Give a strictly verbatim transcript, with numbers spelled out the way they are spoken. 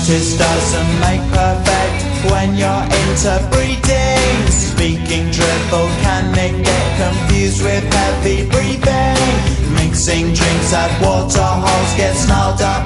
Practice doesn't make perfect when you're interbreeding. Speaking dribble, can it get confused with heavy breathing? Mixing drinks at water holes, get snarled up